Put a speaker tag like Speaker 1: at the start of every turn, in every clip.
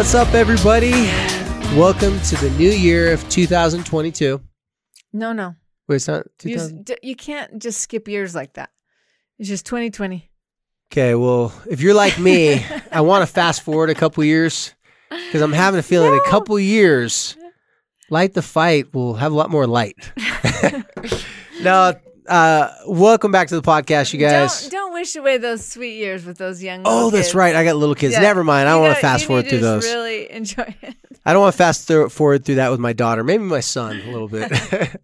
Speaker 1: What's up, everybody? Welcome to the new year of 2022.
Speaker 2: No.
Speaker 1: Wait, it's not 2000?
Speaker 2: You can't just skip years like that. It's just 2020.
Speaker 1: Okay, well, if you're like me, I want to fast forward a couple years because I'm having a feeling a couple years, Light the Fight will have a lot more light. No, welcome back to the podcast, you guys.
Speaker 2: Don't wish away those sweet years with those young
Speaker 1: Oh,
Speaker 2: kids.
Speaker 1: that's right. I got little kids. Yeah. Never mind. I don't want to fast forward through those.
Speaker 2: Really enjoy it.
Speaker 1: I don't want to fast forward through that with my daughter. Maybe my son a little bit.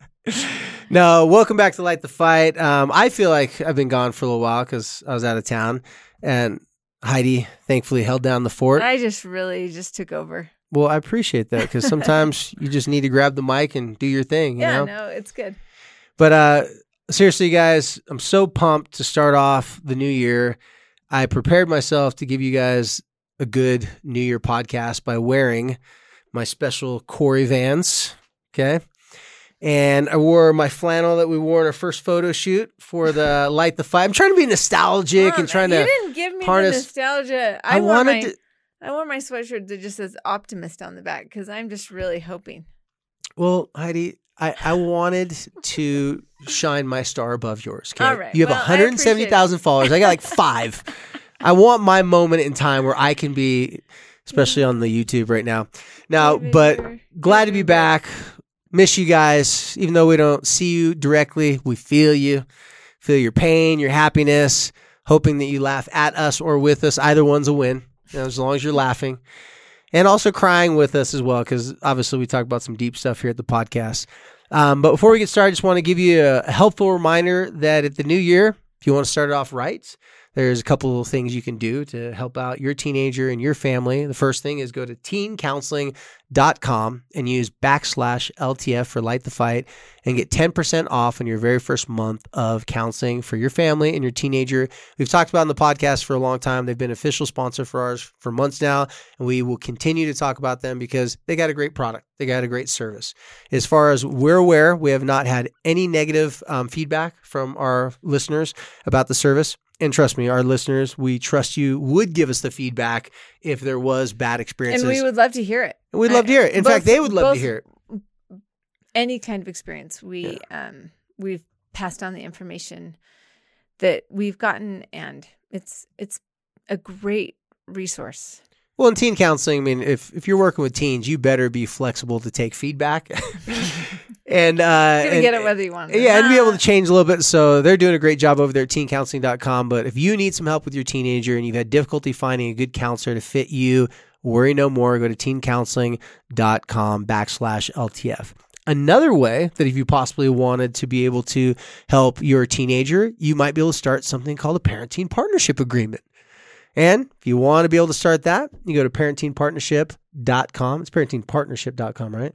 Speaker 1: No, welcome back to Light the Fight. I feel like I've been gone for a little while because I was out of town, and Heidi thankfully held down the fort.
Speaker 2: I just took over.
Speaker 1: Well, I appreciate that because sometimes you just need to grab the mic and do your thing. You know?
Speaker 2: No, it's good.
Speaker 1: But seriously, guys, I'm so pumped to start off the new year. I prepared myself to give you guys a good New Year podcast by wearing my special Corey Vans. Okay. And I wore my flannel that we wore in our first photo shoot for the Light the Fight. I'm trying to be nostalgic and trying to.
Speaker 2: You didn't give me the nostalgia. I wore my sweatshirt that just says Optimist on the back because I'm just really hoping.
Speaker 1: Well, Heidi, I wanted to shine my star above yours. Okay?
Speaker 2: All right.
Speaker 1: You have 170,000 followers. I got like 5. I want my moment in time where I can be, especially on the YouTube right now. But glad to be back. Miss you guys. Even though we don't see you directly, we feel you. Feel your pain, your happiness, hoping that you laugh at us or with us. Either one's a win, as long as you're laughing. And also crying with us as well, because obviously we talk about some deep stuff here at the podcast. But before we get started, I just want to give you a helpful reminder that at the new year, if you want to start it off right, there's a couple of things you can do to help out your teenager and your family. The first thing is go to teencounseling.com and use /LTF for Light the Fight and get 10% off on your very first month of counseling for your family and your teenager. We've talked about in the podcast for a long time. They've been an official sponsor for ours for months now, and we will continue to talk about them because they got a great product. They got a great service. As far as we're aware, we have not had any negative feedback from our listeners about the service. And trust me, our listeners, we trust you would give us the feedback if there was bad experiences.
Speaker 2: And we would love to hear it.
Speaker 1: We'd love to hear it. In fact, they would love to hear it.
Speaker 2: Any kind of experience. We've passed on the information that we've gotten, and it's a great resource.
Speaker 1: Well, in teen counseling, I mean, if you're working with teens, you better be flexible to take feedback. And
Speaker 2: get it whether you want it.
Speaker 1: Yeah, and be able to change a little bit. So they're doing a great job over there at teencounseling.com. But if you need some help with your teenager and you've had difficulty finding a good counselor to fit you, worry no more. Go to teencounseling.com /LTF. Another way that if you possibly wanted to be able to help your teenager, you might be able to start something called a parenting partnership agreement. And if you want to be able to start that, you go to parentingpartnership.com. It's parentingpartnership.com, right?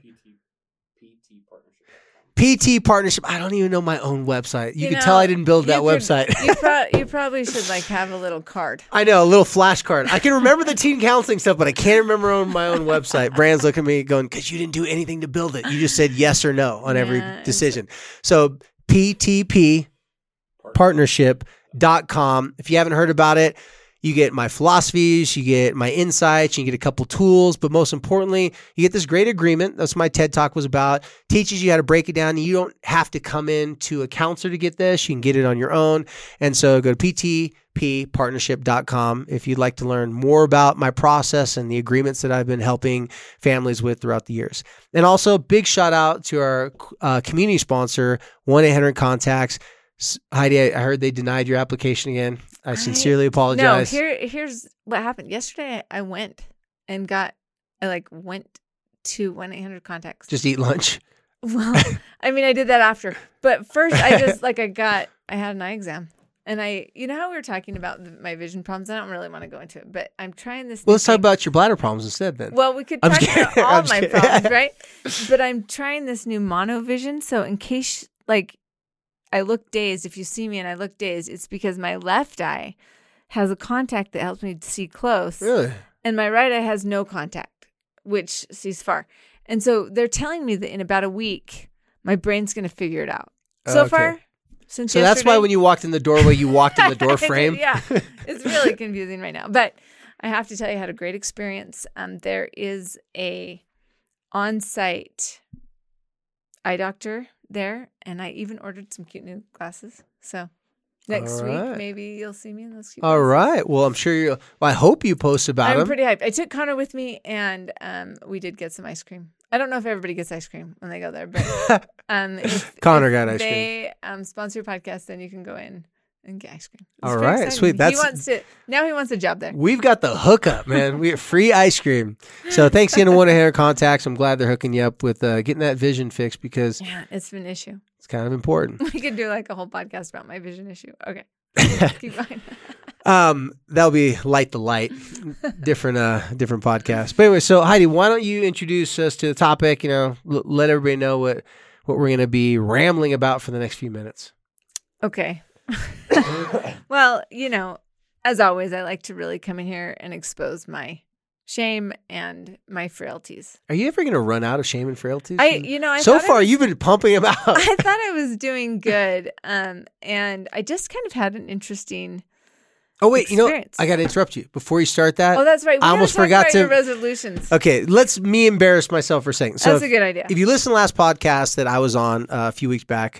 Speaker 1: PT Partnership. I don't even know my own website. You can tell I didn't build that website.
Speaker 2: You probably should have a little card.
Speaker 1: I know, a little flashcard. I can remember the teen counseling stuff, but I can't remember my own website. Brand's looking at me going, because you didn't do anything to build it. You just said yes or no on every decision. So PTPpartnership.com. If you haven't heard about it, you get my philosophies, you get my insights, you get a couple tools, but most importantly, you get this great agreement. That's what my TED Talk was about. Teaches you how to break it down. You don't have to come in to a counselor to get this. You can get it on your own. And so go to ptppartnership.com if you'd like to learn more about my process and the agreements that I've been helping families with throughout the years. And also, big shout out to our community sponsor, 1-800-CONTACTS. Heidi, I heard they denied your application again. I sincerely apologize.
Speaker 2: No, here's what happened. Yesterday, I went to 1-800-CONTACTS.
Speaker 1: Just eat lunch.
Speaker 2: Well, I mean, I did that after. But first, I just, I had an eye exam. And you know how we were talking about my vision problems? I don't really want to go into it, but I'm trying this.
Speaker 1: Well, let's talk about your bladder problems instead then.
Speaker 2: Well, we could talk about all my problems, right? But I'm trying this new monovision. So in case, I look dazed. If you see me and I look dazed, it's because my left eye has a contact that helps me see close.
Speaker 1: Really?
Speaker 2: And my right eye has no contact, which sees far. And so they're telling me that in about a week, my brain's going to figure it out. So far, since yesterday.
Speaker 1: That's why when you walked in the doorway, you walked in the door frame?
Speaker 2: Yeah. It's really confusing right now. But I have to tell you, I had a great experience. There is a on-site eye doctor there, and I even ordered some cute new glasses. So next week, maybe you'll see me in those cute glasses.
Speaker 1: All right. Well, I'm sure I hope you post about them.
Speaker 2: I'm pretty hyped. I took Connor with me, and we did get some ice cream. I don't know if everybody gets ice cream when they go there, but
Speaker 1: Connor got ice cream.
Speaker 2: They sponsor your podcast, then you can go in and get ice cream.
Speaker 1: All right, sweet.
Speaker 2: He wants a job there.
Speaker 1: We've got the hookup, man. We have free ice cream. So thanks again to One Hair Contacts. I'm glad they're hooking you up with getting that vision fixed because
Speaker 2: it's been an issue.
Speaker 1: It's kind of important.
Speaker 2: We could do like a whole podcast about my vision issue. Okay, keep going.
Speaker 1: That'll be Light the Light, different podcast. But anyway, so Heidi, why don't you introduce us to the topic? Let everybody know what we're going to be rambling about for the next few minutes.
Speaker 2: Okay. Well, as always, I like to really come in here and expose my shame and my frailties.
Speaker 1: Are you ever going to run out of shame and frailties?
Speaker 2: So
Speaker 1: far you've been pumping them out.
Speaker 2: I thought I was doing good, and I just kind of had an interesting.
Speaker 1: Oh wait,
Speaker 2: experience.
Speaker 1: I got to interrupt you before you start that.
Speaker 2: Oh, that's right.
Speaker 1: I almost forgot to
Speaker 2: your resolutions.
Speaker 1: Okay, let's me embarrass myself for a second. So
Speaker 2: that's a good idea.
Speaker 1: If you listen to the last podcast that I was on a few weeks back,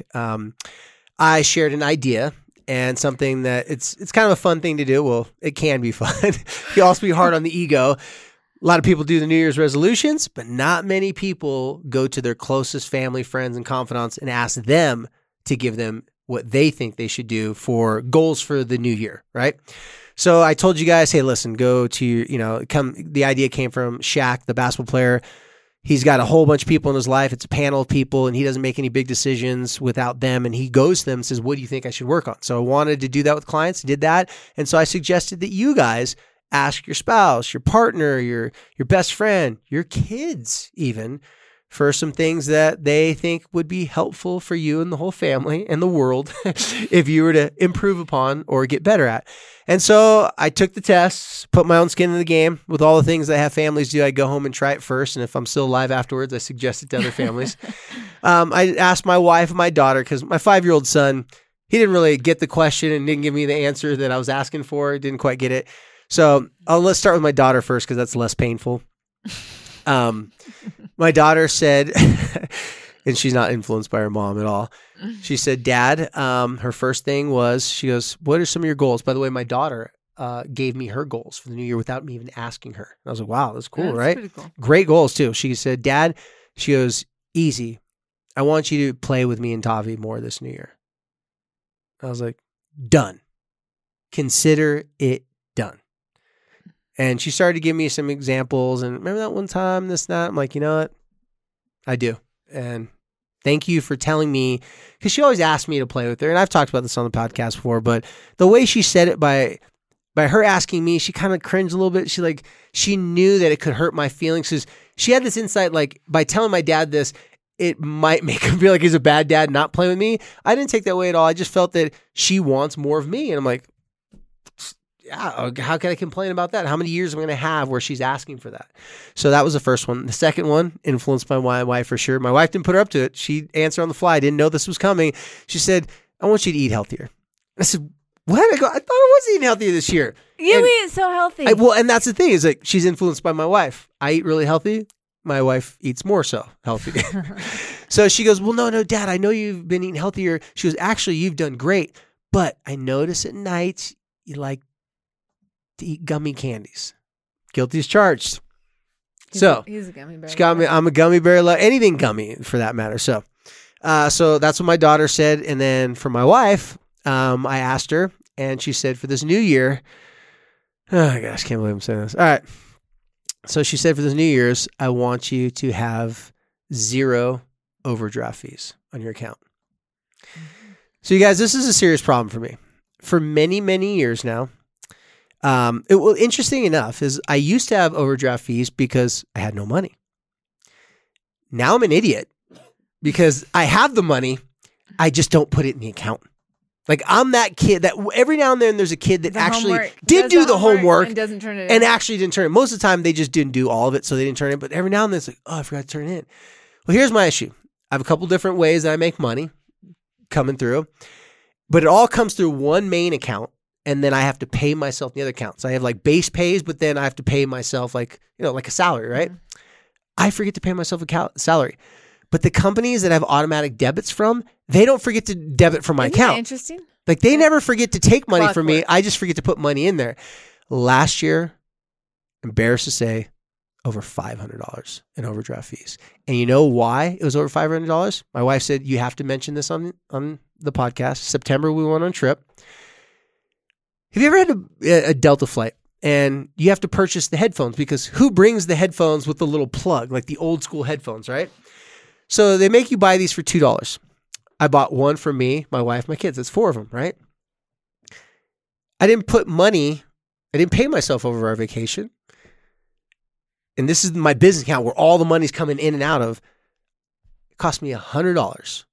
Speaker 1: I shared an idea and something that it's kind of a fun thing to do. Well, it can be fun. It can also be hard on the ego. A lot of people do the New Year's resolutions, but not many people go to their closest family, friends, and confidants and ask them to give them what they think they should do for goals for the new year, right? So I told you guys, hey, listen, go to, the idea came from Shaq, the basketball player. He's got a whole bunch of people in his life. It's a panel of people, and he doesn't make any big decisions without them. And he goes to them and says, what do you think I should work on? So I wanted to do that with clients, did that. And so I suggested that you guys ask your spouse, your partner, your best friend, your kids even, for some things that they think would be helpful for you and the whole family and the world if you were to improve upon or get better at. And so I took the tests, put my own skin in the game with all the things that I have families do. I go home and try it first. And if I'm still alive afterwards, I suggest it to other families. I asked my wife and my daughter, because my 5-year-old son, he didn't really get the question and didn't give me the answer that I was asking for. Didn't quite get it. So let's start with my daughter first, because that's less painful. My daughter said, and she's not influenced by her mom at all. She said, Dad, her first thing was, she goes, what are some of your goals? By the way, my daughter gave me her goals for the new year without me even asking her. And I was like, wow, that's cool, right? Pretty cool. Great goals too. She said, Dad, she goes, easy. I want you to play with me and Tavi more this new year. I was like, done. Consider it done. And she started to give me some examples. And remember that one time, this, that? I'm like, you know what? I do. And thank you for telling me, because she always asked me to play with her. And I've talked about this on the podcast before, but the way she said it by her asking me, she kind of cringed a little bit. She knew that it could hurt my feelings, because she had this insight, like by telling my dad this, it might make him feel like he's a bad dad not playing with me. I didn't take that way at all. I just felt that she wants more of me. And I'm like, yeah, how can I complain about that? How many years am I going to have where she's asking for that? So that was the first one. The second one, influenced by my wife for sure. My wife didn't put her up to it. She answered on the fly. Didn't know this was coming. She said, I want you to eat healthier. I said, what? I thought I was eating healthier this year.
Speaker 2: You eat so healthy.
Speaker 1: And that's the thing, is like, she's influenced by my wife. I eat really healthy. My wife eats more so healthy. So she goes, well, no, Dad, I know you've been eating healthier. She goes, actually, you've done great. But I notice at night you like to eat gummy candies. Guilty as charged. He's a gummy bear. I'm a gummy bear. Anything gummy for that matter. So that's what my daughter said. And then for my wife, I asked her, and she said, for this new year, oh my gosh, can't believe I'm saying this. All right. So she said, for this New Year's, I want you to have 0 overdraft fees on your account. So you guys, this is a serious problem for me. For many, many years now, interesting enough is I used to have overdraft fees because I had no money. Now I'm an idiot because I have the money. I just don't put it in the account. Like, I'm that kid that every now and then there's a kid that actually did do the homework
Speaker 2: and doesn't turn it in.
Speaker 1: And actually didn't turn it. Most of the time they just didn't do all of it, so they didn't turn it. But every now and then it's like, oh, I forgot to turn it in. Well, here's my issue. I have a couple different ways that I make money coming through, but it all comes through one main account and then I have to pay myself the other account. So I have like base pays, but then I have to pay myself like a salary, right? I forget to pay myself a salary. But the companies that have automatic debits from, they don't forget to debit from my account.
Speaker 2: Interesting.
Speaker 1: Like they never forget to take money from me. I just forget to put money in there. Last year, embarrassed to say, over $500 in overdraft fees. And you know why it was over $500? My wife said, you have to mention this on the podcast. September, we went on a trip. Have you ever had a Delta flight and you have to purchase the headphones? Because who brings the headphones with the little plug, like the old school headphones, right? So they make you buy these for $2. I bought one for me, my wife, my kids. That's 4 of them, right? I didn't pay myself over our vacation. And this is my business account where all the money's coming in and out of. It cost me $100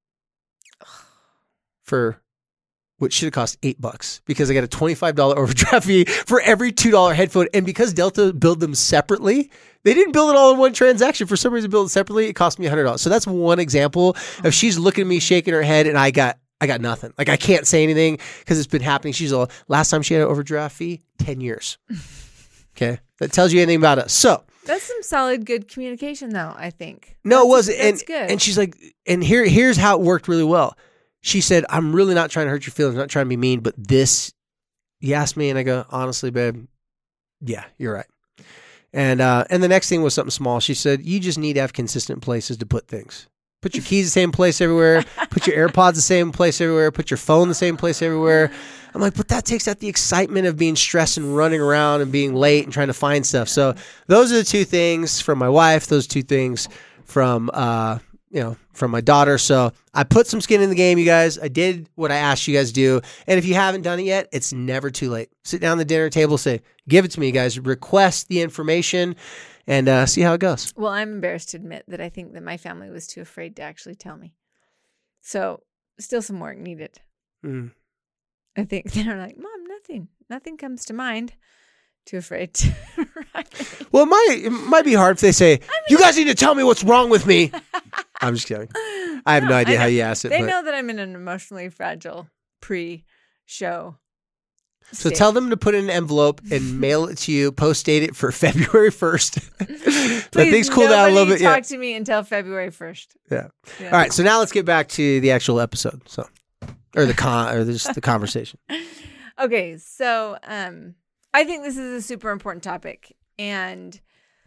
Speaker 1: for what should have cost $8 because I got a $25 overdraft fee for every $2 headphone. And because Delta billed them separately, they didn't build it all in one transaction. For some reason, build it separately. It cost me $100. So that's one example of she's looking at me, shaking her head, and I got nothing. Like I can't say anything because it's been happening. She's all, last time she had an overdraft fee, 10 years. Okay. That tells you anything about us. So
Speaker 2: that's some solid, good communication though, I think.
Speaker 1: No, it wasn't.
Speaker 2: That's good.
Speaker 1: And she's like, and here's how it worked really well. She said, I'm really not trying to hurt your feelings. I'm not trying to be mean, but this, you asked me and I go, honestly, babe, yeah, you're right. And the next thing was something small. She said, you just need to have consistent places to put things. Put your keys the same place everywhere. Put your AirPods the same place everywhere. Put your phone the same place everywhere. I'm like, but that takes out the excitement of being stressed and running around and being late and trying to find stuff. So those are the 2 things from my wife. Those 2 things from from my daughter. So I put some skin in the game, you guys. I did what I asked you guys to do. And if you haven't done it yet, it's never too late. Sit down at the dinner table, say, give it to me, guys. Request the information and see how it goes.
Speaker 2: Well, I'm embarrassed to admit that I think that my family was too afraid to actually tell me. So still some work needed. I think they're like, Mom, nothing comes to mind. Too afraid to. Right.
Speaker 1: Well, it might be hard if they say, you guys need to tell me what's wrong with me. I'm just kidding. I have no idea how you asked it.
Speaker 2: They know that I'm in an emotionally fragile pre-show
Speaker 1: So
Speaker 2: state.
Speaker 1: tell them to put in an envelope and mail it to you, post-date it for February 1st. Let things cool down a little bit.
Speaker 2: Talk to me until February 1st.
Speaker 1: Yeah. All right. So now let's get back to the actual episode. So, or the conversation.
Speaker 2: Okay. So, I think this is a super important topic, and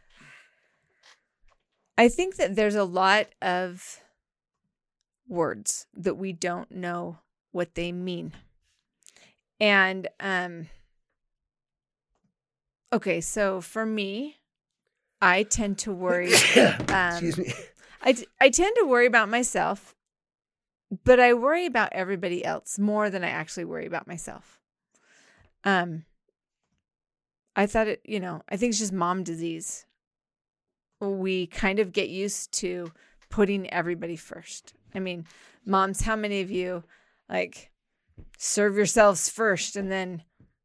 Speaker 2: I think that there's a lot of words that we don't know what they mean. And okay, so for me, I tend to worry.
Speaker 1: Excuse me.
Speaker 2: I tend to worry about myself, but I worry about everybody else more than I actually worry about myself. I thought I think it's just mom disease. We kind of get used to putting everybody first. I mean, moms, how many of you like serve yourselves first and then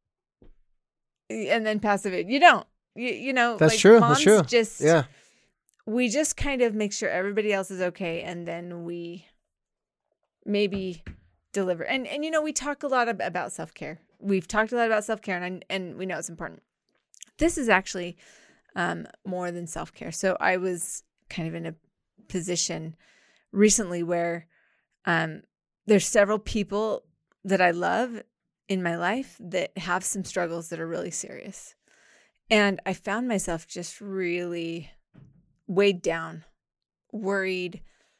Speaker 2: pass it? You don't. You know,
Speaker 1: that's
Speaker 2: like
Speaker 1: true.
Speaker 2: Moms
Speaker 1: that's true.
Speaker 2: We just kind of make sure everybody else is okay, and then we maybe deliver. And we talk a lot about self-care. We've talked a lot about self-care, and we know it's important. This is actually more than self-care. So I was kind of in a position recently where there's several people that I love in my life that have some struggles that are really serious. And I found myself just really weighed down, worried,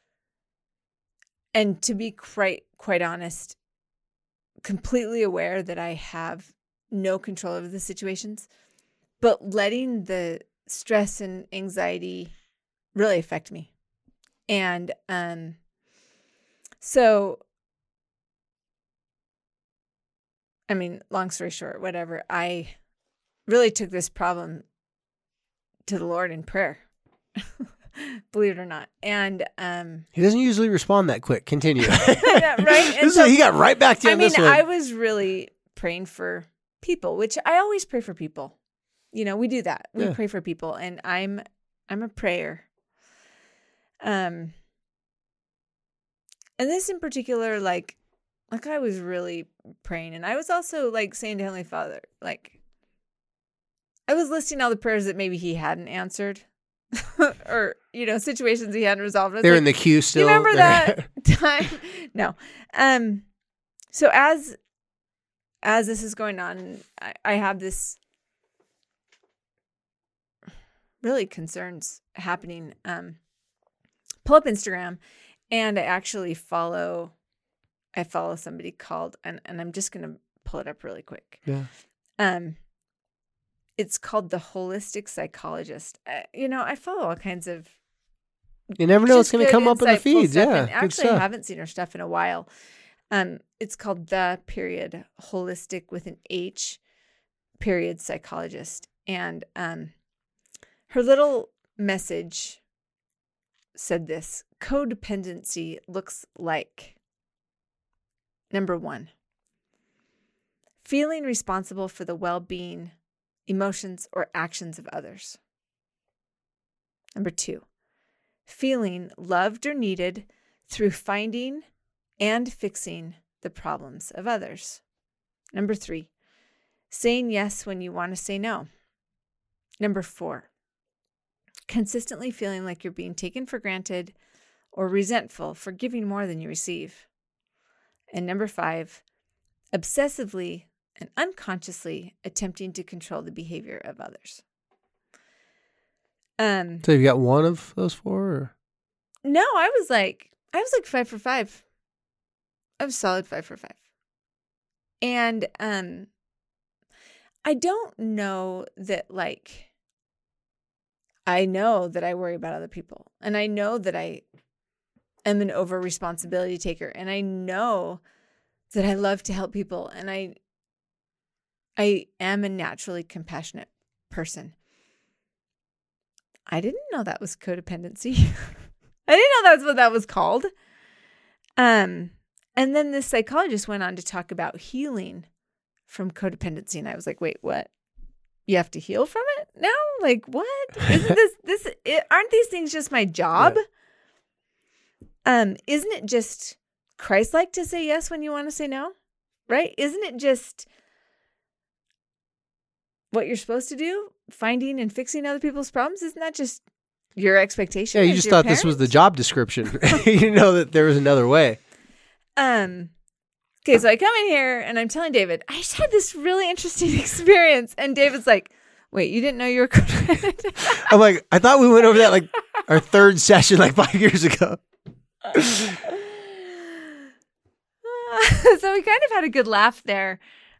Speaker 2: and to be quite honest, completely aware that I have no control over the situations, but letting the stress and anxiety really affect me. And so, I mean, long story short, whatever, I really took this problem to the Lord in prayer. Believe it or not. And
Speaker 1: he doesn't usually respond that quick. Continue.
Speaker 2: Yeah, right? And so,
Speaker 1: he got right back to you on this one.
Speaker 2: I was really praying for people, which I always pray for people. We do that. We pray for people, and I'm a prayer. And this in particular, like Like, I was really praying. And I was also, like, saying to Heavenly Father, like, I was listing all the prayers that maybe he hadn't answered or, you know, situations he hadn't resolved.
Speaker 1: They're like, in the queue still.
Speaker 2: You remember that time? No. So as this is going on, I have this really concerns happening. Pull up Instagram, and I actually follow somebody called, and I'm just going to pull it up really quick.
Speaker 1: Yeah.
Speaker 2: It's called The Holistic Psychologist. You know, I follow all kinds of.
Speaker 1: You never know what's going to come up in the feeds. Yeah.
Speaker 2: And actually, I haven't seen her stuff in a while. It's called Holistic with an H psychologist. And her little message said this: codependency looks like, number 1, feeling responsible for the well-being, emotions, or actions of others. Number 2, feeling loved or needed through finding and fixing the problems of others. Number 3, saying yes when you want to say no. Number 4, consistently feeling like you're being taken for granted or resentful for giving more than you receive. And number 5, obsessively and unconsciously attempting to control the behavior of others.
Speaker 1: So you got one of those 4? Or?
Speaker 2: No, I was like 5 for 5. I was solid 5 for 5. And I don't know that, like, I know that I worry about other people, and I know that I am an over responsibility taker, and I know that I love to help people, and I am a naturally compassionate person. I didn't know that was codependency. I didn't know that's what that was called. And then this psychologist went on to talk about healing from codependency, and I was like, wait, what? You have to heal from it now? Like, what? Isn't aren't these things just my job? Yeah. Isn't it just Christ-like to say yes when you want to say no? Right? Isn't it just what you're supposed to do? Finding and fixing other people's problems? Isn't that just your expectation?
Speaker 1: Yeah, you just thought this was the job description. You didn't know that there was another way.
Speaker 2: Okay, so I come in here and I'm telling David, I just had this really interesting experience. And David's like, wait, you didn't know you were codependent?
Speaker 1: I'm like, I thought we went over that like our 3rd session like 5 years ago.
Speaker 2: So we kind of had a good laugh there.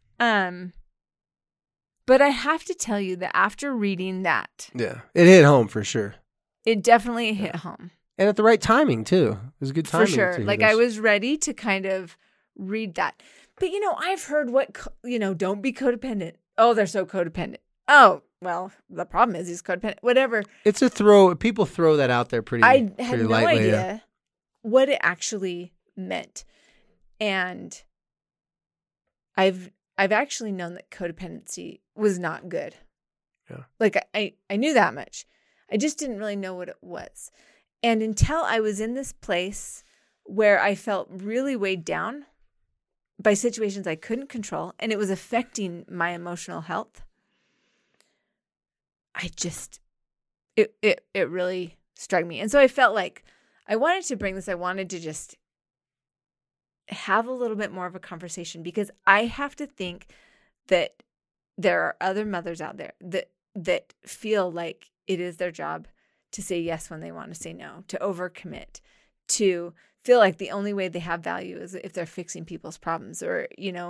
Speaker 2: But I have to tell you that after reading that.
Speaker 1: Yeah, it hit home for sure.
Speaker 2: It definitely hit home.
Speaker 1: And at the right timing too. It was good timing.
Speaker 2: For sure. Like I was ready to kind of read that. But, you know, I've heard don't be codependent. Oh, they're so codependent. Oh, well, the problem is he's codependent. Whatever.
Speaker 1: It's people throw that out there pretty lightly. I had no idea
Speaker 2: what it actually meant. And I've actually known that codependency was not good.
Speaker 1: Yeah.
Speaker 2: Like I knew that much. I just didn't really know what it was. And until I was in this place where I felt really weighed down by situations I couldn't control, and it was affecting my emotional health, it really struck me. And so I felt like I wanted to bring this. I wanted to just have a little bit more of a conversation, because I have to think that there are other mothers out there that feel like it is their job to say yes when they want to say no, to overcommit, to feel like the only way they have value is if they're fixing people's problems, or,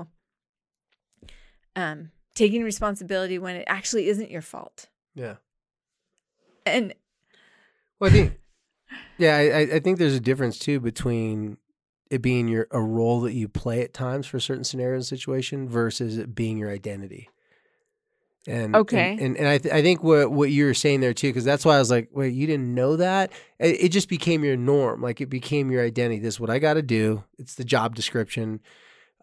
Speaker 2: taking responsibility when it actually isn't your fault.
Speaker 1: Yeah.
Speaker 2: And
Speaker 1: well, I think there's a difference too between it being a role that you play at times for certain scenarios and situation versus it being your identity. And
Speaker 2: okay.
Speaker 1: And I think what you were saying there too, because that's why I was like, wait, you didn't know that? It just became your norm. Like it became your identity. This is what I got to do. It's the job description.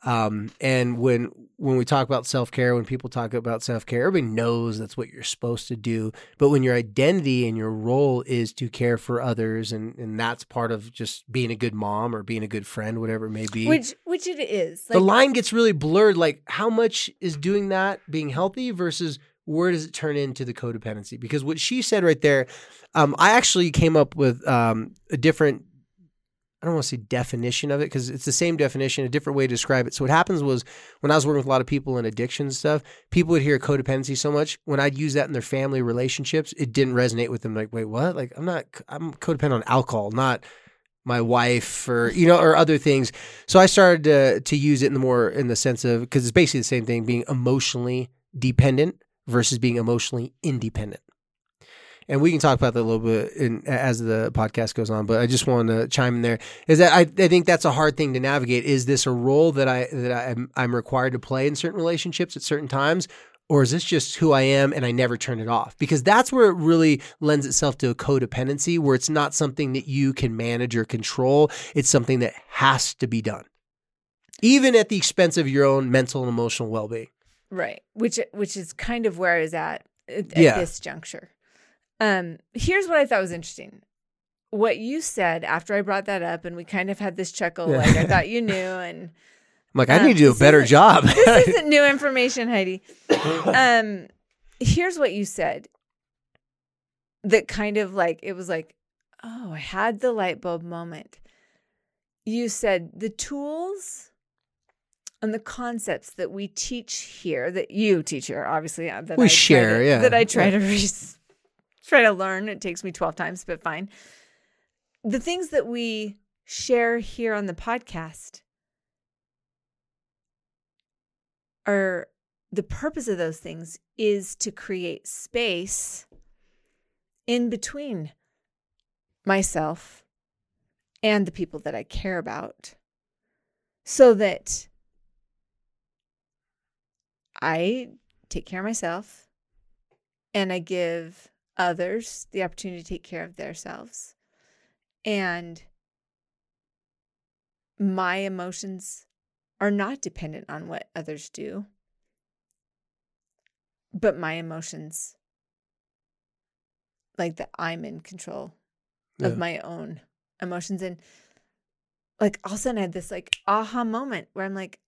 Speaker 1: And when we talk about self-care, when people talk about self-care, everybody knows that's what you're supposed to do. But when your identity and your role is to care for others, and that's part of just being a good mom or being a good friend, whatever it may be.
Speaker 2: Which it is.
Speaker 1: The line gets really blurred. Like, how much is doing that being healthy versus where does it turn into the codependency? Because what she said right there, I actually came up with a different, I don't want to say definition of it because it's the same definition, a different way to describe it. So what happens was when I was working with a lot of people in addiction and stuff, people would hear codependency so much. When I'd use that in their family relationships, it didn't resonate with them. Like, wait, what? Like, I'm codependent on alcohol, not my wife or, or other things. So I started to use it in the sense of, because it's basically the same thing, being emotionally dependent versus being emotionally independent. And we can talk about that a little bit as the podcast goes on, but I just wanted to chime in there is that I think that's a hard thing to navigate. Is this a role that I'm required to play in certain relationships at certain times, or is this just who I am and I never turn it off? Because that's where it really lends itself to a codependency, where it's not something that you can manage or control. It's something that has to be done, even at the expense of your own mental and emotional well-being.
Speaker 2: Right, which is kind of where I was at this juncture. Here's what I thought was interesting. What you said after I brought that up, and we kind of had this chuckle, like I thought you knew, and I'm
Speaker 1: like, I need to do a better job.
Speaker 2: This isn't new information, Heidi. Here's what you said. That kind of like, it was like, oh, I had the light bulb moment. You said the tools and the concepts that we teach here, that you teach here, obviously, that
Speaker 1: we share,
Speaker 2: that I try to learn. It takes me 12 times, but fine. The things that we share here on the podcast are, the purpose of those things is to create space in between myself and the people that I care about, so that I take care of myself and I give others the opportunity to take care of themselves. And my emotions are not dependent on what others do, but my emotions, like that I'm in control of my own emotions. And like all of a sudden I had this like aha moment where I'm like,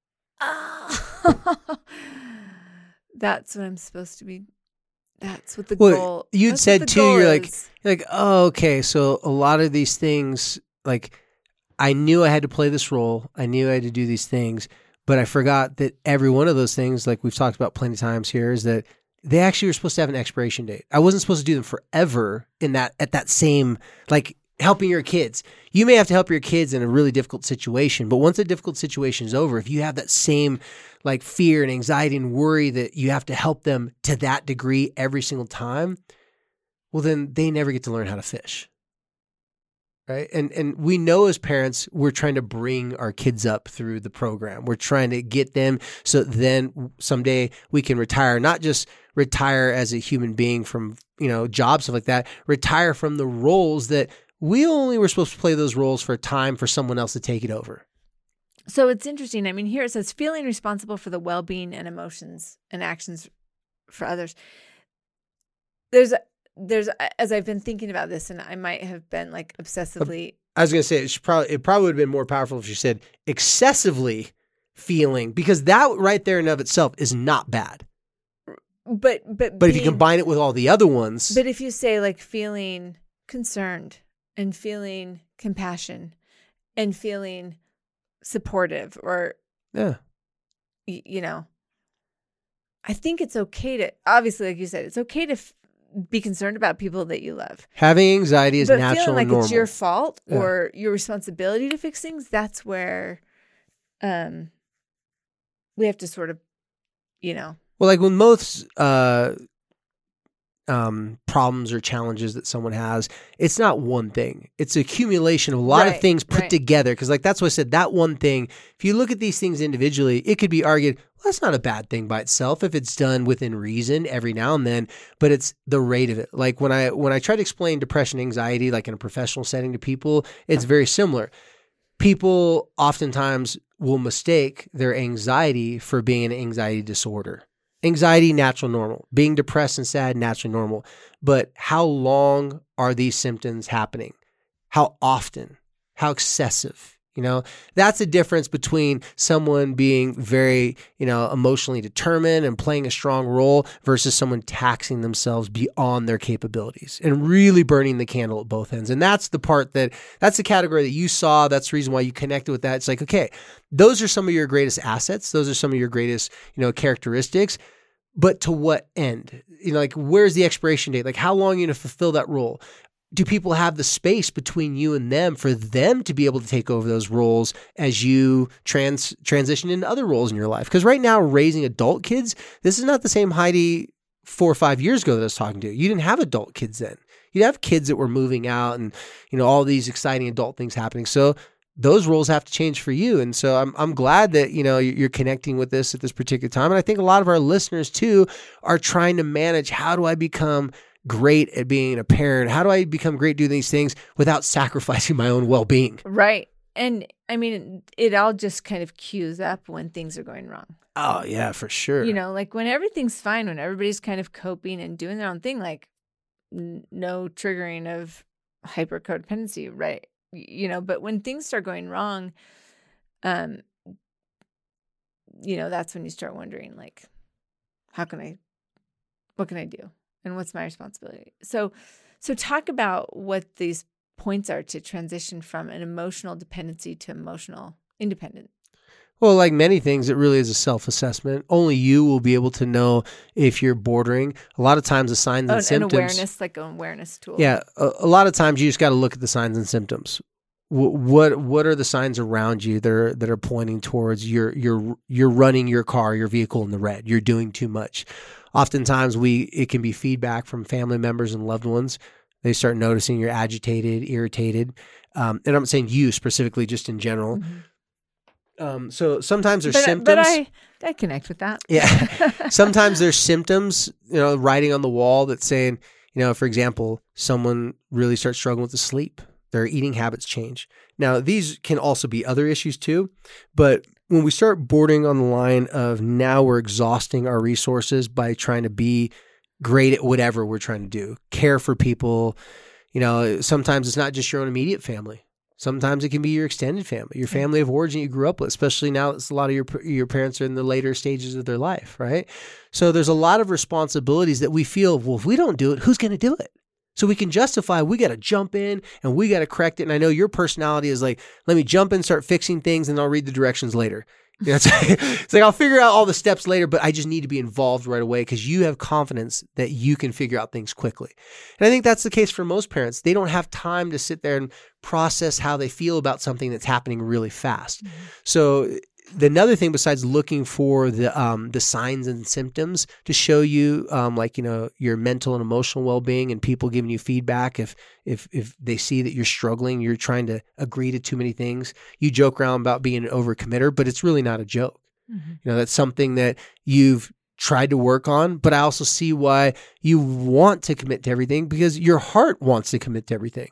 Speaker 2: that's what I'm supposed to be. That's what the goal.
Speaker 1: You'd said too, you're like, oh, okay. So a lot of these things, like I knew I had to play this role. I knew I had to do these things, but I forgot that every one of those things, like we've talked about plenty of times here, is that they actually were supposed to have an expiration date. I wasn't supposed to do them forever at that same, like helping your kids. You may have to help your kids in a really difficult situation, but once a difficult situation is over, if you have that same like fear and anxiety and worry that you have to help them to that degree every single time, well, then they never get to learn how to fish. Right. And we know as parents, we're trying to bring our kids up through the program. We're trying to get them so then someday we can retire, not just retire as a human being from, jobs, stuff like that, retire from the roles that we only were supposed to play those roles for a time for someone else to take it over.
Speaker 2: So it's interesting. I mean, here it says feeling responsible for the well-being and emotions and actions for others. There's as I've been thinking about this, and I might have been like obsessively. I
Speaker 1: was going to say it probably would have been more powerful if you said excessively feeling, because that right there in of itself is not bad. But if you combine it with all the other ones.
Speaker 2: But if you say like feeling concerned and feeling compassion and feeling supportive, or I think it's okay to, obviously, like you said, it's okay to be concerned about people that you love.
Speaker 1: Having anxiety is
Speaker 2: but
Speaker 1: natural
Speaker 2: feeling like
Speaker 1: and normal.
Speaker 2: It's your fault or your responsibility to fix things, that's where we have to sort of,
Speaker 1: Well, like when most problems or challenges that someone has, it's not one thing. It's an accumulation of a lot of things put together. Because like that's why I said that one thing, if you look at these things individually, it could be argued, well, that's not a bad thing by itself if it's done within reason every now and then, but it's the rate of it. Like when I try to explain depression, anxiety, like in a professional setting to people, it's very similar. People oftentimes will mistake their anxiety for being an anxiety disorder. Anxiety, natural, normal. Being depressed and sad, naturally normal. But how long are these symptoms happening? How often? How excessive? That's the difference between someone being very, emotionally determined and playing a strong role versus someone taxing themselves beyond their capabilities and really burning the candle at both ends. And that's the part that's the category that you saw. That's the reason why you connected with that. It's like, okay, those are some of your greatest assets. Those are some of your greatest, characteristics. But to what end? Like, where's the expiration date? Like, how long are you going to fulfill that role? Do people have the space between you and them for them to be able to take over those roles as you transition into other roles in your life? Because right now, raising adult kids, this is not the same Heidi 4 or 5 years ago that I was talking to. You didn't have adult kids then. You'd have kids that were moving out and, all these exciting adult things happening. So those roles have to change for you. And so I'm glad that, you're connecting with this at this particular time. And I think a lot of our listeners too are trying to manage, how do I become great at being a parent? How do I become great doing these things without sacrificing my own well-being?
Speaker 2: Right. And I mean, it all just kind of cues up when things are going wrong.
Speaker 1: Oh, yeah, for sure.
Speaker 2: Like when everything's fine, when everybody's kind of coping and doing their own thing, like no triggering of hyper codependency, right? But when things start going wrong, that's when you start wondering, like, what can I do? And what's my responsibility? So talk about what these points are to transition from an emotional dependency to emotional independence.
Speaker 1: Well, like many things, it really is a self-assessment. Only you will be able to know if you're bordering. A lot of times the signs and symptoms.
Speaker 2: An awareness, like an awareness tool.
Speaker 1: Yeah. A lot of times you just got to look at the signs and symptoms. What are the signs around you that are pointing towards you're running your car, your vehicle in the red. You're doing too much. Oftentimes it can be feedback from family members and loved ones. They start noticing you're agitated, irritated. And I'm not saying you specifically, just in general. Mm-hmm. So sometimes there's symptoms.
Speaker 2: But I connect with that.
Speaker 1: Yeah. Sometimes there's symptoms, writing on the wall that's saying, for example, someone really starts struggling with the sleep. Their eating habits change. Now, these can also be other issues too, but when we start bordering on the line of now we're exhausting our resources by trying to be great at whatever we're trying to do, care for people, sometimes it's not just your own immediate family. Sometimes it can be your extended family, your family of origin you grew up with, especially now that a lot of your parents are in the later stages of their life, right? So there's a lot of responsibilities that we feel, well, if we don't do it, who's going to do it? So we can justify, we got to jump in and we got to correct it. And I know your personality is like, let me jump in, start fixing things, and I'll read the directions later. It's like I'll figure out all the steps later, but I just need to be involved right away because you have confidence that you can figure out things quickly. And I think that's the case for most parents. They don't have time to sit there and process how they feel about something that's happening really fast. Mm-hmm. So another thing besides looking for the signs and symptoms to show you, your mental and emotional well-being and people giving you feedback. If they see that you're struggling, you're trying to agree to too many things. You joke around about being an overcommitter, but it's really not a joke. Mm-hmm. That's something that you've tried to work on, but I also see why you want to commit to everything because your heart wants to commit to everything.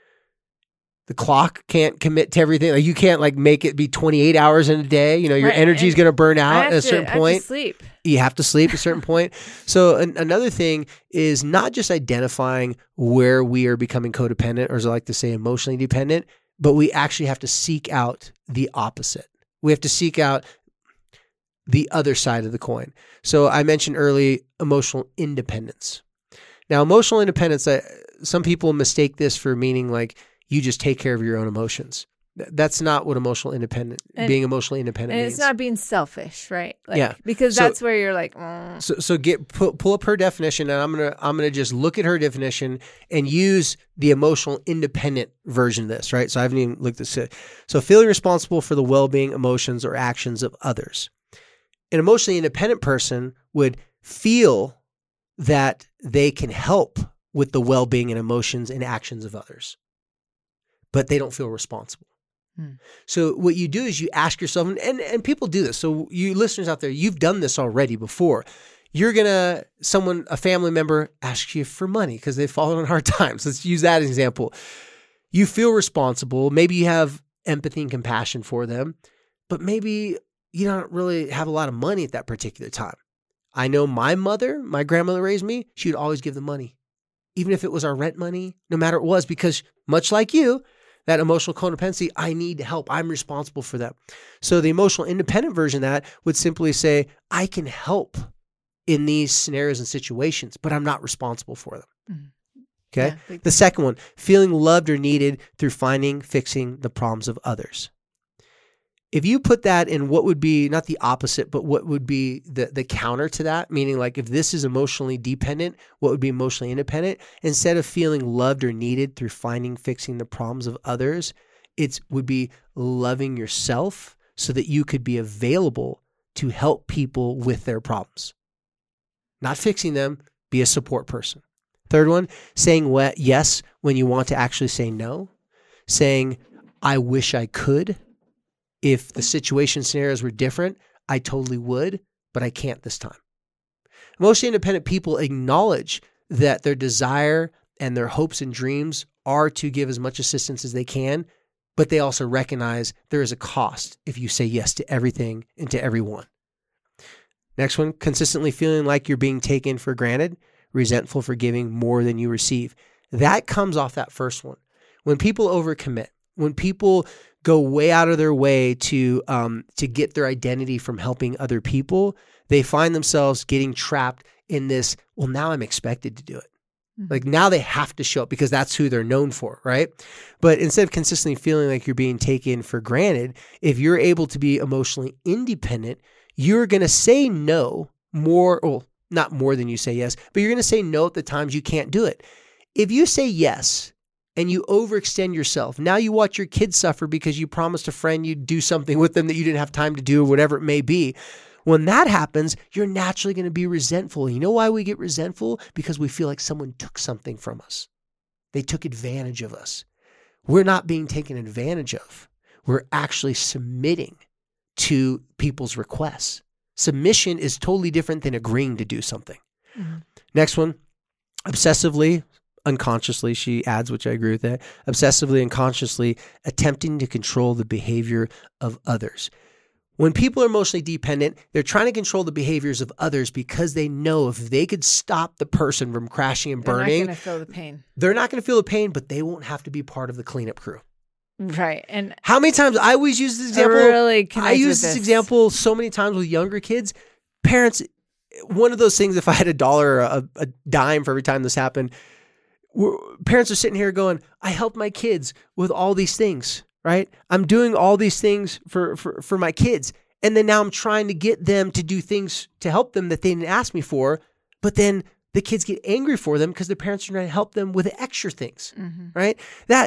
Speaker 1: The clock can't commit to everything. Like you can't make it be 28 hours in a day. Your energy is going to burn out at a certain point.
Speaker 2: I have to sleep.
Speaker 1: You have to sleep at a certain point. So another thing is not just identifying where we are becoming codependent, or as I like to say, emotionally dependent, but we actually have to seek out the opposite. We have to seek out the other side of the coin. So I mentioned early emotional independence. Now, emotional independence, some people mistake this for meaning like, you just take care of your own emotions. That's not what being emotionally independent means.
Speaker 2: It's not being selfish, right? Because that's where you're like.
Speaker 1: So pull up her definition, and I'm gonna just look at her definition and use the emotional independent version of this, right? So I haven't even looked at this. So feeling responsible for the well-being, emotions, or actions of others. An emotionally independent person would feel that they can help with the well-being and emotions and actions of others, but they don't feel responsible. So what you do is you ask yourself, and people do this. So you listeners out there, you've done this already before. You're a family member asks you for money because they've fallen on hard times. Let's use that as an example. You feel responsible. Maybe you have empathy and compassion for them, but maybe you don't really have a lot of money at that particular time. I know my grandmother raised me, she would always give the money. Even if it was our rent money, no matter what it was, because much like you, that emotional codependency, I need help. I'm responsible for that. So the emotional independent version of that would simply say, I can help in these scenarios and situations, but I'm not responsible for them. Mm-hmm. Okay. Yeah, the second one, feeling loved or needed through fixing the problems of others. If you put that in what would be not the opposite, but what would be the counter to that, meaning like if this is emotionally dependent, what would be emotionally independent? Instead of feeling loved or needed through fixing the problems of others, it would be loving yourself so that you could be available to help people with their problems. Not fixing them, be a support person. Third one, saying yes when you want to actually say no. Saying, I wish I could. If the situation scenarios were different, I totally would, but I can't this time. Emotionally independent people acknowledge that their desire and their hopes and dreams are to give as much assistance as they can, but they also recognize there is a cost if you say yes to everything and to everyone. Next one, consistently feeling like you're being taken for granted, resentful for giving more than you receive. That comes off that first one. When people overcommit, when people go way out of their way to get their identity from helping other people, they find themselves getting trapped in this, well, now I'm expected to do it. Mm-hmm. Like now they have to show up because that's who they're known for, right? But instead of consistently feeling like you're being taken for granted, if you're able to be emotionally independent, you're going to say no more, well, not more than you say yes, but you're going to say no at the times you can't do it. If you say yes, and you overextend yourself. Now you watch your kids suffer because you promised a friend you'd do something with them that you didn't have time to do, or whatever it may be. When that happens, you're naturally going to be resentful. You know why we get resentful? Because we feel like someone took something from us. They took advantage of us. We're not being taken advantage of. We're actually submitting to people's requests. Submission is totally different than agreeing to do something. Mm-hmm. Next one, obsessively, unconsciously, she adds, which I agree with that, obsessively, unconsciously attempting to control the behavior of others. When people are emotionally dependent, they're trying to control the behaviors of others because they know if they could stop the person from crashing and burning,
Speaker 2: they're not going to feel the pain.
Speaker 1: They're not going to feel the pain, but they won't have to be part of the cleanup crew.
Speaker 2: Right. And
Speaker 1: how many times I always use this example? I use this example so many times with younger kids. Parents, one of those things, if I had $1 or a dime for every time this happened, parents are sitting here going, I helped my kids with all these things, right? I'm doing all these things for my kids. And then now I'm trying to get them to do things to help them that they didn't ask me for. But then the kids get angry for them because their parents are trying to help them with extra things, right?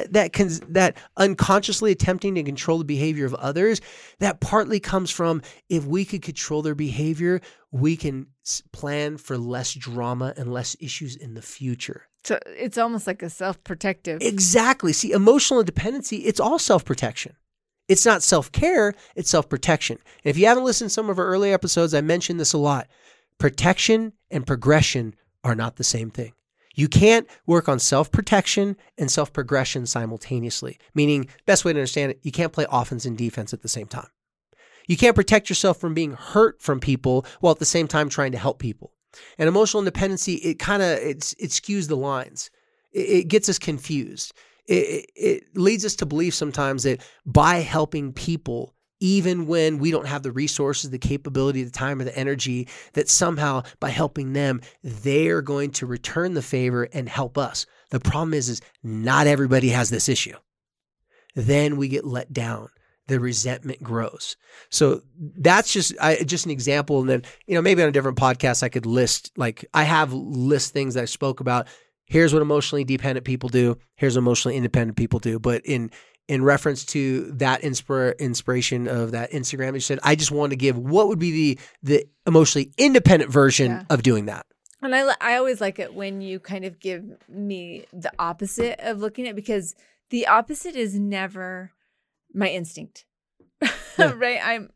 Speaker 1: That unconsciously attempting to control the behavior of others, that partly comes from if we could control their behavior, we can plan for less drama and less issues in the future.
Speaker 2: So it's almost like a self-protective.
Speaker 1: Exactly. See, emotional dependency, it's all self-protection. It's not self-care, it's self-protection. And if you haven't listened to some of our early episodes, I mentioned this a lot. Protection and progression are not the same thing. You can't work on self-protection and self-progression simultaneously, meaning, best way to understand it, you can't play offense and defense at the same time. You can't protect yourself from being hurt from people while at the same time trying to help people. And emotional independency, it skews the lines. It gets us confused. It leads us to believe sometimes that by helping people, even when we don't have the resources, the capability, the time, or the energy, that somehow by helping them, they're going to return the favor and help us. The problem is not everybody has this issue. Then we get let down. The resentment grows. So that's just an example. And then, maybe on a different podcast, I could list, I have things that I spoke about. Here's what emotionally dependent people do. Here's what emotionally independent people do. But in reference to that inspiration of that Instagram, you said, I just want to give what would be the emotionally independent version of doing that.
Speaker 2: And I always like it when you kind of give me the opposite of looking at, because the opposite is never my instinct. Yeah. Right? I'm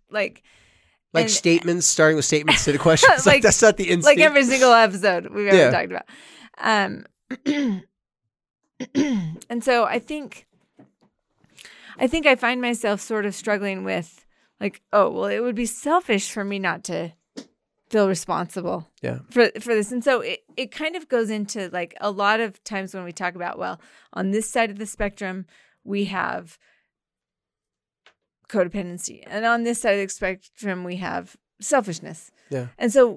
Speaker 1: statements, starting with statements to the questions. That's not the instinct.
Speaker 2: Like every single episode we've ever talked about. And so I think I find myself sort of struggling with like, oh, well, it would be selfish for me not to feel responsible for this. And so it kind of goes into like a lot of times when we talk about, well, on this side of the spectrum, we have codependency. And on this side of the spectrum, we have selfishness.
Speaker 1: Yeah.
Speaker 2: And so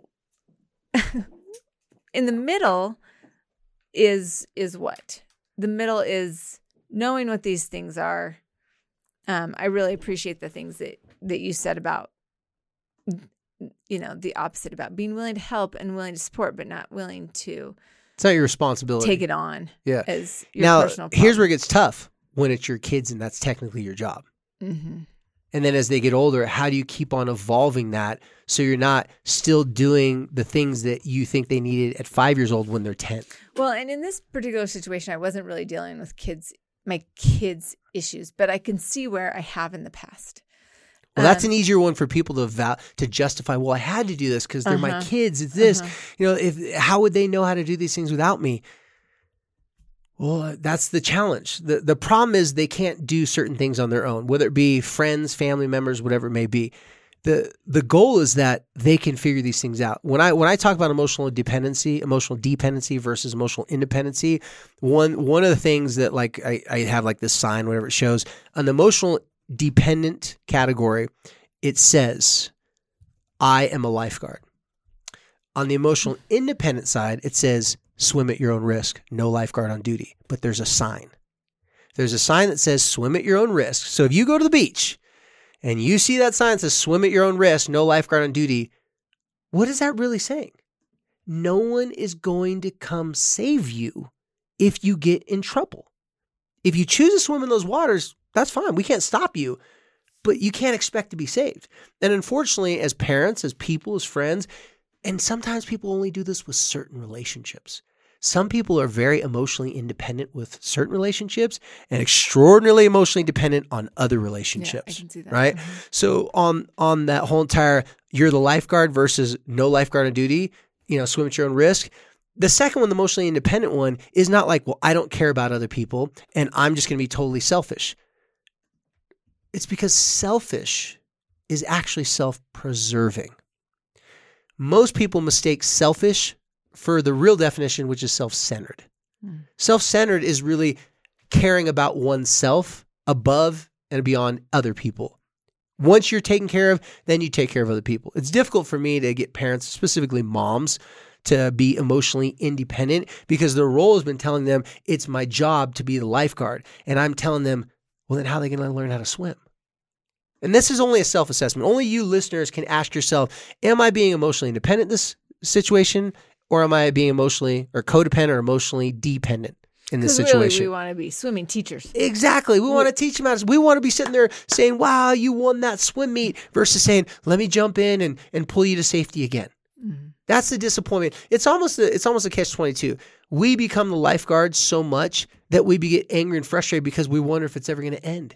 Speaker 2: in the middle is what? The middle is knowing what these things are. I really appreciate the things that you said about, the opposite, about being willing to help and willing to support, but not willing to.
Speaker 1: It's not your responsibility.
Speaker 2: Take it on.
Speaker 1: Yeah.
Speaker 2: As your personal problem.
Speaker 1: Here's where it gets tough when it's your kids and that's technically your job.
Speaker 2: Mm-hmm.
Speaker 1: And then as they get older, how do you keep on evolving that so you're not still doing the things that you think they needed at 5 years old when they're 10?
Speaker 2: Well, and in this particular situation, I wasn't really dealing with my kids' issues, but I can see where I have in the past.
Speaker 1: Well, that's an easier one for people to justify. Well, I had to do this because they're my kids. It's this. How would they know how to do these things without me? Well, that's the challenge. The problem is they can't do certain things on their own, whether it be friends, family members, whatever it may be. The goal is that they can figure these things out. When I talk about emotional dependency versus emotional independency, one of the things that like I have like this sign, whatever it shows, an emotional dependent category, it says, I am a lifeguard. On the emotional independent side, it says, swim at your own risk, no lifeguard on duty. But there's a sign. There's a sign that says swim at your own risk. So if you go to the beach and you see that sign that says swim at your own risk, no lifeguard on duty, what is that really saying? No one is going to come save you if you get in trouble. If you choose to swim in those waters, that's fine. We can't stop you, but you can't expect to be saved. And unfortunately, as parents, as people, as friends, and sometimes people only do this with certain relationships. Some people are very emotionally independent with certain relationships and extraordinarily emotionally dependent on other relationships.
Speaker 2: Yeah, I can see that.
Speaker 1: Right? Mm-hmm. So on that whole entire, you're the lifeguard versus no lifeguard on duty, swim at your own risk. The second one, the emotionally independent one, is not like, well, I don't care about other people and I'm just going to be totally selfish. It's because selfish is actually self-preserving. Most people mistake selfish for the real definition, which is self-centered. Self-centered is really caring about oneself above and beyond other people. Once you're taken care of, then you take care of other people. It's difficult for me to get parents, specifically moms, to be emotionally independent because their role has been telling them it's my job to be the lifeguard. And I'm telling them, well, then how are they going to learn how to swim? And this is only a self-assessment. Only you listeners can ask yourself, am I being emotionally independent in this situation, or am I being emotionally or codependent or emotionally dependent in this situation?
Speaker 2: Really, we want to be swimming teachers.
Speaker 1: Exactly. We want to teach them how to. We want to be sitting there saying, wow, you won that swim meet, versus saying, let me jump in and pull you to safety again. Mm-hmm. That's the disappointment. It's almost a catch-22. We become the lifeguard so much that we get angry and frustrated because we wonder if it's ever going to end.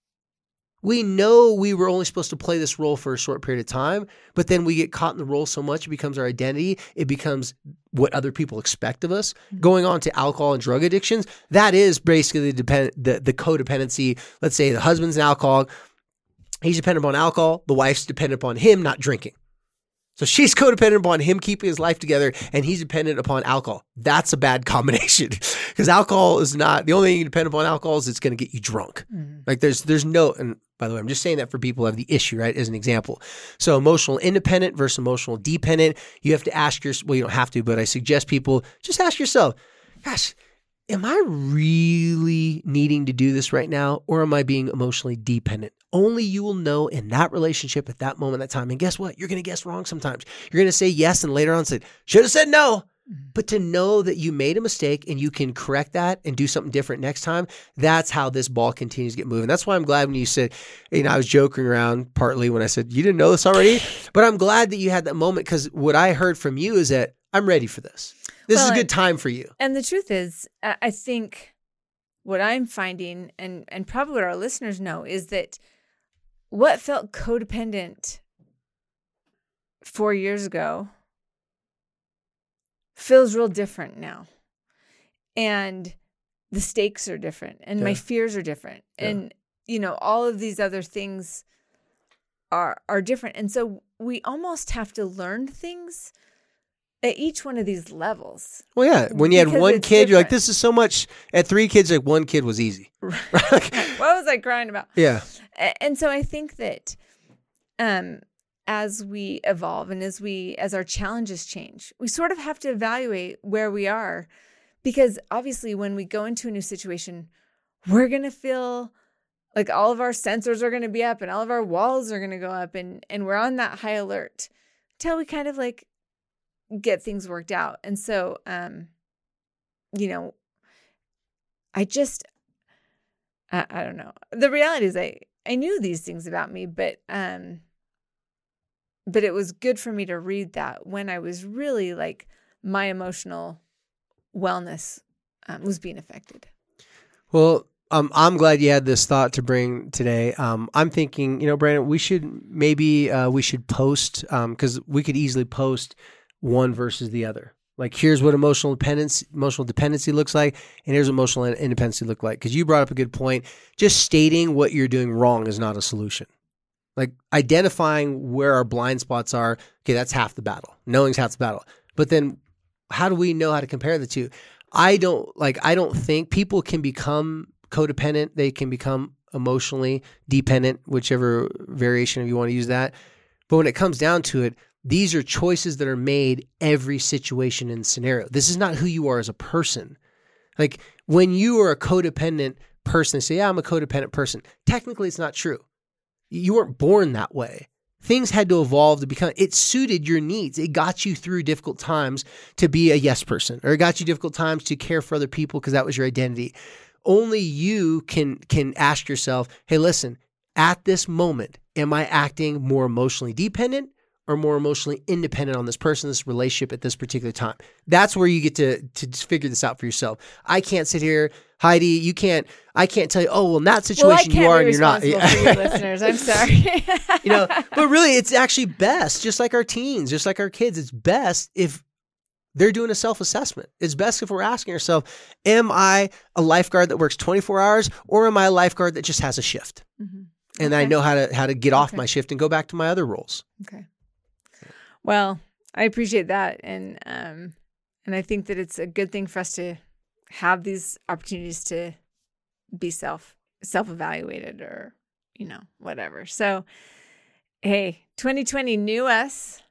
Speaker 1: We know we were only supposed to play this role for a short period of time, but then we get caught in the role so much, it becomes our identity. It becomes what other people expect of us. Mm-hmm. Going on to alcohol and drug addictions, that is basically the codependency. Let's say the husband's an alcoholic. He's dependent upon alcohol. The wife's dependent upon him not drinking. So she's codependent upon him keeping his life together, and he's dependent upon alcohol. That's a bad combination because alcohol is not the only thing you depend upon. Alcohol is it's going to get you drunk. Mm-hmm. Like there's no, and by the way, I'm just saying that for people who have the issue, right? As an example. So emotional independent versus emotional dependent. You have to ask yourself, well, you don't have to, but I suggest people just ask yourself, gosh, am I really needing to do this right now, or am I being emotionally dependent? Only you will know in that relationship at that moment, that time. And guess what? You're going to guess wrong sometimes. You're going to say yes and later on say, should have said no. But to know that you made a mistake and you can correct that and do something different next time, that's how this ball continues to get moving. That's why I'm glad when you said, I was joking around partly when I said, you didn't know this already, but I'm glad that you had that moment because what I heard from you is that I'm ready for this. This is a good time for you.
Speaker 2: And the truth is, I think what I'm finding, and probably what our listeners know, is that what felt codependent 4 years ago feels real different now. And the stakes are different, and my fears are different. Yeah. And, all of these other things are different. And so we almost have to learn things at each one of these levels.
Speaker 1: Well, yeah. When you had one kid, different. You're like, this is so much. At 3 kids, like one kid was easy.
Speaker 2: What was I crying about?
Speaker 1: Yeah.
Speaker 2: And so I think that as we evolve and as our challenges change, we sort of have to evaluate where we are, because obviously when we go into a new situation, we're going to feel like all of our sensors are going to be up and all of our walls are going to go up, and we're on that high alert until we kind of like get things worked out. And so, you know, I don't know. The reality is I knew these things about me, but it was good for me to read that when I was really like my emotional wellness was being affected.
Speaker 1: Well, I'm glad you had this thought to bring today. I'm thinking, you know, Brandon, we should post, because we could easily post one versus the other. Like, here's what emotional dependency looks like, and here's what emotional independency look like. Because you brought up a good point. Just stating what you're doing wrong is not a solution. Like, identifying where our blind spots are, okay, that's half the battle. Knowing's half the battle. But then how do we know how to compare the two? I don't think people can become codependent. They can become emotionally dependent, whichever variation of you want to use that. But when it comes down to it, these are choices that are made every situation and scenario. This is not who you are as a person. Like, when you are a codependent person, they say, yeah, I'm a codependent person. Technically, it's not true. You weren't born that way. Things had to evolve to become, it suited your needs. It got you through difficult times to be a yes person, or it got you difficult times to care for other people because that was your identity. Only you can ask yourself, hey, listen, at this moment, am I acting more emotionally dependent or more emotionally independent on this person, this relationship at this particular time? That's where you get to figure this out for yourself. I can't sit here, Heidi, I can't tell you, oh, well, in that situation you are and you're not.
Speaker 2: For you listeners, I'm sorry.
Speaker 1: But really, it's actually best, just like our teens, just like our kids, it's best if they're doing a self-assessment. It's best if we're asking ourselves, am I a lifeguard that works 24 hours, or am I a lifeguard that just has a shift? Mm-hmm. And I know how to get off my shift and go back to my other roles.
Speaker 2: Okay. Well, I appreciate that. And I think that it's a good thing for us to have these opportunities to be self-evaluated, or, whatever. So, hey, 2020 knew us.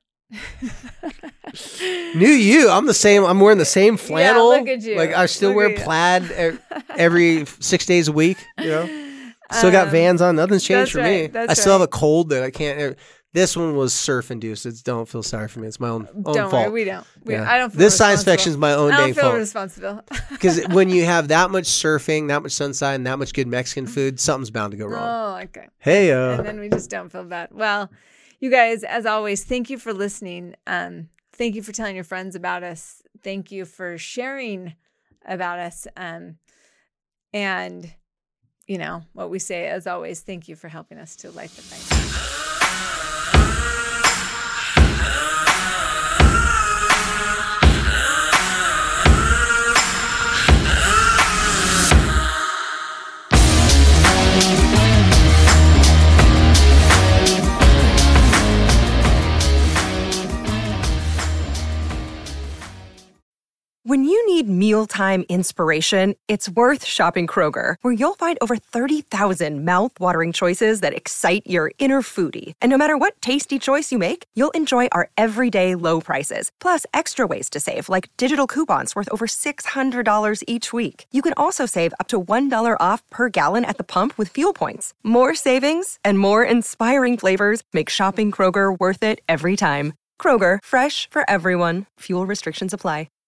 Speaker 1: Knew you. I'm the same. I'm wearing the same flannel.
Speaker 2: Yeah, look at you.
Speaker 1: Like, I still wear plaid every 6 days a week, Still got Vans on. Nothing's changed for me. I still have a cold that I can't. This one was surf induced. Don't feel sorry for me. It's my own fault.
Speaker 2: Worry, we don't. I don't feel
Speaker 1: this science fiction is my own dang fault.
Speaker 2: I don't feel responsible.
Speaker 1: Because when you have that much surfing, that much sunshine, that much good Mexican food, something's bound to go wrong.
Speaker 2: Oh, okay.
Speaker 1: Hey,
Speaker 2: and then we just don't feel bad. Well, you guys, as always, thank you for listening. Thank you for telling your friends about us. Thank you for sharing about us. And what we say, as always, thank you for helping us to light the fight.
Speaker 3: When you need mealtime inspiration, it's worth shopping Kroger, where you'll find over 30,000 mouth-watering choices that excite your inner foodie. And no matter what tasty choice you make, you'll enjoy our everyday low prices, plus extra ways to save, like digital coupons worth over $600 each week. You can also save up to $1 off per gallon at the pump with fuel points. More savings and more inspiring flavors make shopping Kroger worth it every time. Kroger, fresh for everyone. Fuel restrictions apply.